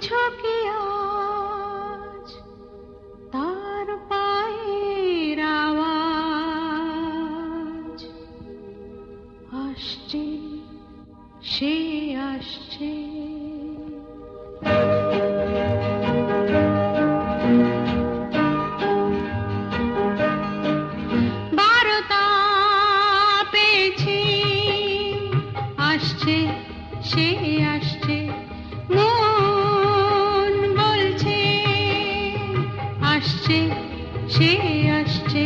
কি আজ তার পায়ের আওয়াজ? আসছে, সে আসছে। বারতা পেয়েছি, আসছে, সে আসছে। মন বলছে আসছে, সে আসছে।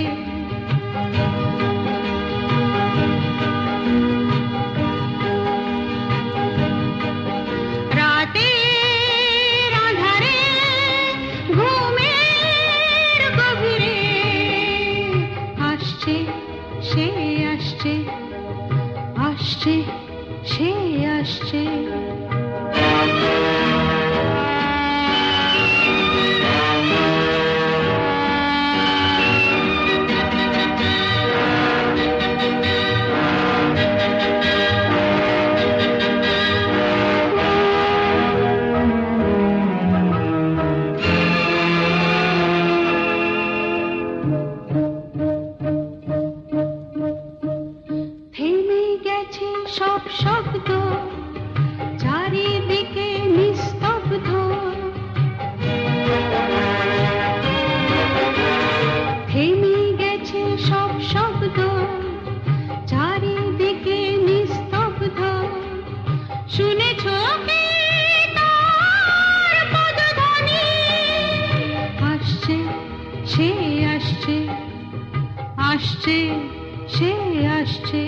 রাতের আঁধারে, ঘুমের গভীরে আসছে, সে আসছে, আসছে, সে আসছে। থেমে গেছে সব শব্দ, চারিদিকে নিস্তব্ধ। থেমে গেছে সব শব্দ, চারিদিকে নিস্তব্ধ। শুনেছ কি তার পদধ্বনি? আসছে, সে আসছে, আসছে, সে আসছে।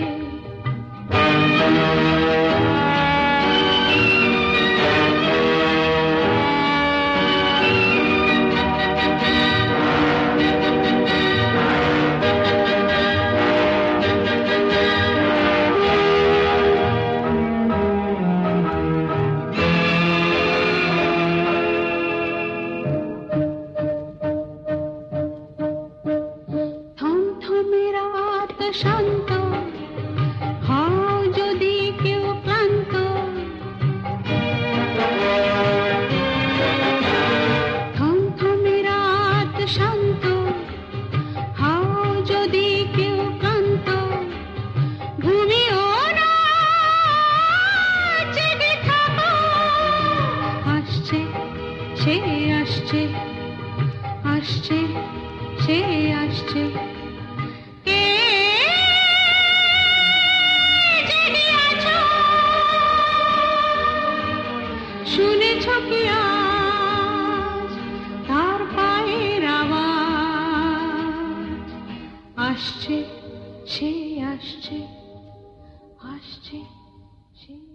থমথমে রাত শান্ত, হও যদি কেউ ক্লান্ত। থমথমে রাত শান্ত, হও যদি কেউ ক্লান্ত। ঘুমিও না, জেগে থাকো। আসছে, সে আসছে, আসছে, সে আসছে। কে জেগে আছো? শুনেছ কি আজ তার পায়ের আওয়াজ? আসছে, সে আসছে, আসছে, সে